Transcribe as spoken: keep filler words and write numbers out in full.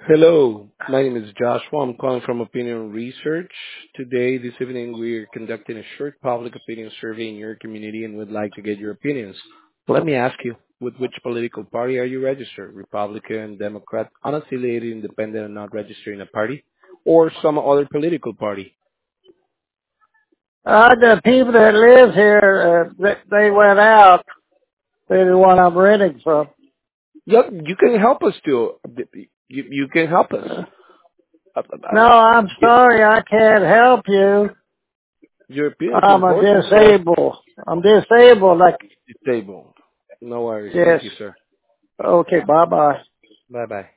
Hello, my name is Joshua. I'm calling from Opinion Research. Today, this evening, we're conducting a short public opinion survey in your community and would like to get your opinions. Let me ask you, with which political party are you registered? Republican, Democrat, unaffiliated, independent, and not registered in a party? Or some other political party? Uh, the people that live here, uh, they, they went out. They're the one I'm renting from. Yep, you can help us too. You, you can help us. Uh, uh, No, uh, I'm sorry, I can't help you. Your opinion is I'm a important to us. disabled. I'm disabled. Like, Stable. No worries. yes. Thank you, sir. Okay, bye bye. Bye-bye.